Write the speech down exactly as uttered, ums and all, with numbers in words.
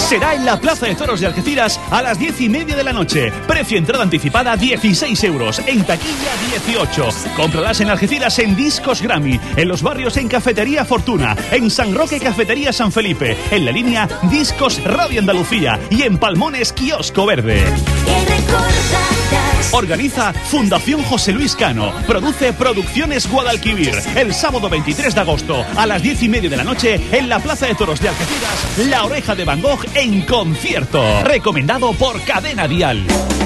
será en la Plaza de Toros de Algeciras a las diez y media de la noche. Precio entrada anticipada dieciséis euros, en taquilla dieciocho. Cómpralas en Algeciras en Discos Grammy, en los barrios en Cafetería Fortuna, en San Roque Cafetería San Felipe, en la línea Discos Radio Andalucía y en Palmones Kiosco Verde. Organiza Fundación José Luis Cano. Produce Producciones Guadalquivir. El sábado veintitrés de agosto a las diez y media de la noche en la Plaza de Toros de Algeciras, La Oreja de Van Gogh en concierto. Recomendado por Cadena Dial.